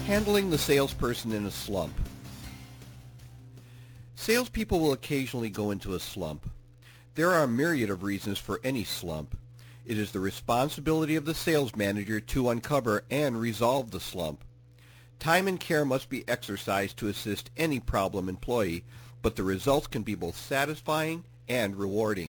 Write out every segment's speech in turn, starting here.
Handling the salesperson in a slump. Salespeople will occasionally go into a slump. There are a myriad of reasons for any slump. It is the responsibility of the sales manager to uncover and resolve the slump. Time and care must be exercised to assist any problem employee, but the results can be both satisfying and rewarding.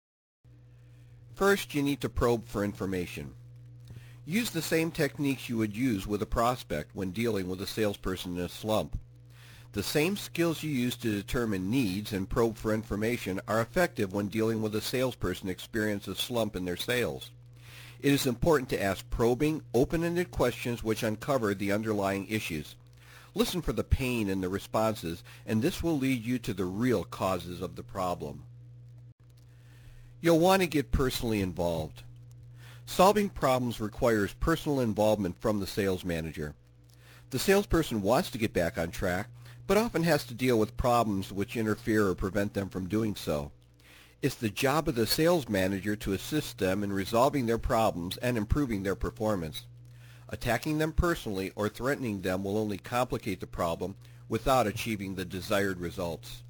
First, you need to probe for information. Use the same techniques you would use with a prospect when dealing with a salesperson in a slump. The same skills you use to determine needs and probe for information are effective when dealing with a salesperson experiencing a slump in their sales. It is important to ask probing, open-ended questions which uncover the underlying issues. Listen for the pain in the responses, and this will lead you to the real causes of the problem. You'll want to get personally involved. Solving problems requires personal involvement from the sales manager. The salesperson wants to get back on track, but often has to deal with problems which interfere or prevent them from doing so. It's the job of the sales manager to assist them in resolving their problems and improving their performance. Attacking them personally or threatening them will only complicate the problem without achieving the desired results.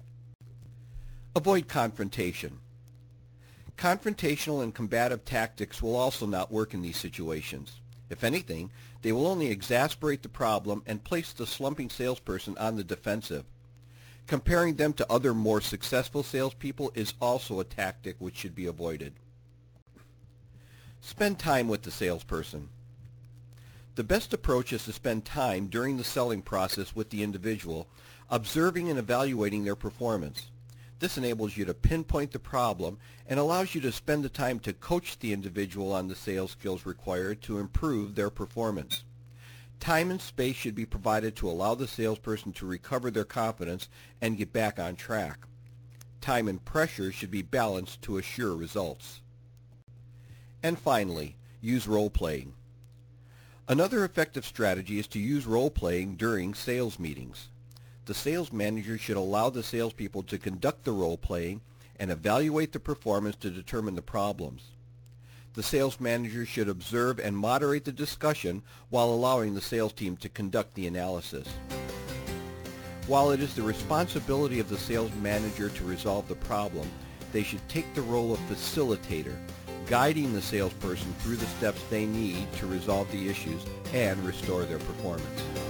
Avoid confrontation. Confrontational and combative tactics will also not work in these situations. If anything, they will only exacerbate the problem and place the slumping salesperson on the defensive. Comparing them to other more successful salespeople is also a tactic which should be avoided. Spend time with the salesperson. The best approach is to spend time during the selling process with the individual, observing and evaluating their performance. This enables you to pinpoint the problem and allows you to spend the time to coach the individual on the sales skills required to improve their performance. Time and space should be provided to allow the salesperson to recover their confidence and get back on track. Time and pressure should be balanced to assure results. And finally, use role-playing. Another effective strategy is to use role-playing during sales meetings. The sales manager should allow the salespeople to conduct the role-playing and evaluate the performance to determine the problems. The sales manager should observe and moderate the discussion while allowing the sales team to conduct the analysis. While it is the responsibility of the sales manager to resolve the problem, they should take the role of facilitator, guiding the salesperson through the steps they need to resolve the issues and restore their performance.